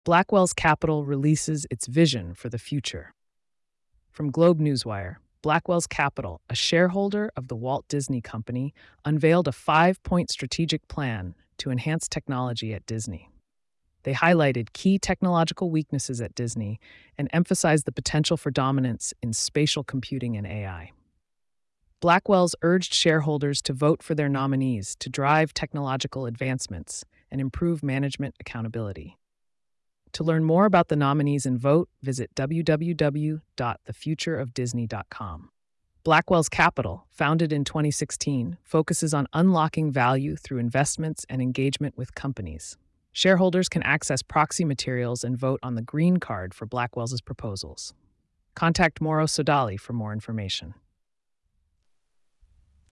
Blackwell's Capital releases its vision for the future. From Globe Newswire, Blackwell's Capital, a shareholder of the Walt Disney Company, unveiled a 5-point strategic plan to enhance technology at Disney. They highlighted key technological weaknesses at Disney and emphasized the potential for dominance in spatial computing and AI. Blackwell's urged shareholders to vote for their nominees to drive technological advancements and improve management accountability. To learn more about the nominees and vote, visit www.thefutureofdisney.com. Blackwell's Capital, founded in 2016, focuses on unlocking value through investments and engagement with companies. Shareholders can access proxy materials and vote on the green card for Blackwell's proposals. Contact Moro Sodali for more information.